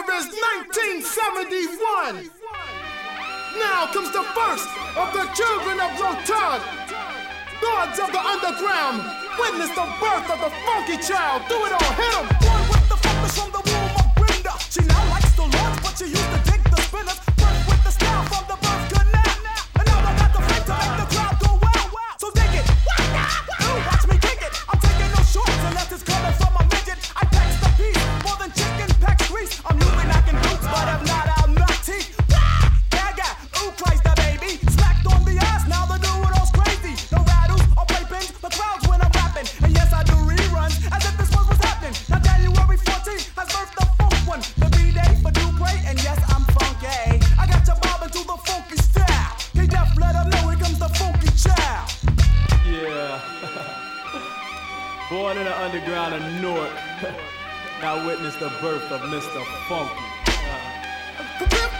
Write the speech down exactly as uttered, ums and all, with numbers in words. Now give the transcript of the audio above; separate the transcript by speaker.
Speaker 1: year is nineteen seventy-one. Now comes the first of the children of Rotund. Gods of the underground, witness the birth of the funky child. Do it all, hit 'em.
Speaker 2: Born with the focus from the womb of Brenda. She now likes to launch, but she used to dig the spinners. Birth with the style from the birth canal. And now I got the fake to make the crowd go wild. So dig it. Ooh, watch me kick it. I'm taking no shorts unless it's coming from a midget. I packs the piece more than chicken packs grease. I'm new and I can boots, but I'm not out my teeth. Gaga, ooh, Christ the baby. Smacked on the ass, now the new one all's crazy. No rattles or playpins, the crowds when I'm rapping. And yes, I do reruns as if this was what's happening. Now January fourteenth has birthed the funk one. The B-Day for Dupre, and yes, I'm funky. I got you bobbing to the funky style. He deaf, let him know here comes the funky child.
Speaker 3: Yeah. Born in the underground of Newark. Now witness the birth of Mister Funky. Uh.